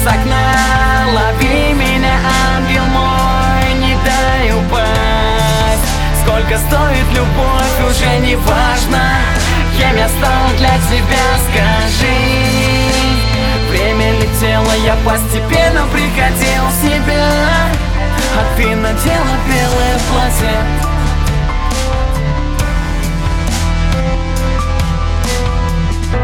с окна. Лови меня, ангел мой, не дай упасть. Сколько стоит любовь, уже не важно. Кем я стал для тебя, скажи. Время летело, я постепенно приходил в себя, а ты надела белое платье.